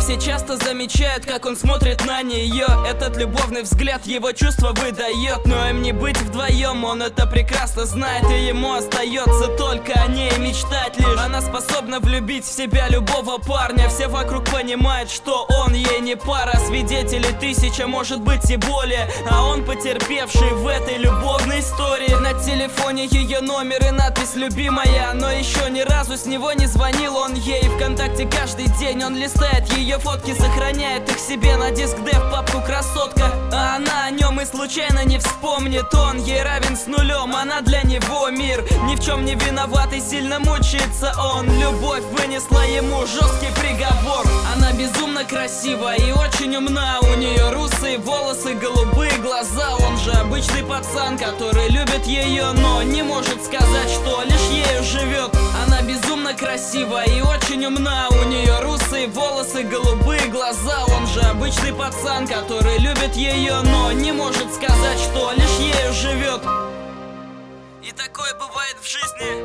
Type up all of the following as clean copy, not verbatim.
все часто замечают, как он смотрит на нее. Этот любовный взгляд его чувства выдает. Но им не быть вдвоем, он это прекрасно знает. И ему остается только о ней мечтать лишь. Она способна влюбить в себя любого парня. Все вокруг понимают, что он ей не пара. Свидетелей тысяча, может быть и более. А он потерпевший в этой любовной истории. На телефоне ее номер и надпись «Любимая». Но еще ни разу с него не звонил он ей. ВКонтакте каждый день он листает ее фотки, сохраняет их себе на диск D в папку «Красотка». А она о нем и случайно не вспомнит. Он ей равен с нулем, она для него мир. Ни в чем не виноват и сильно мучается он. Любовь вынесла ему жесткий приговор. Она безумно красива и очень умна. У нее русые волосы, голубые глаза. Он же обычный пацан, который любит ее, но не может сказать, что лишь ею живет. Она безумно красива и очень умна. У нее русые волосы, голубые глаза. Он же обычный пацан, который любит ее, но не может сказать, что лишь ею живет. И такое бывает в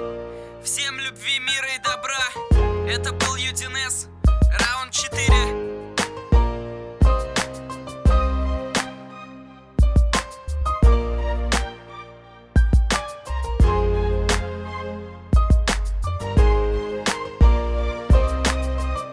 жизни. Всем любви, мира и добра. Это был Юдинес, раунд 4.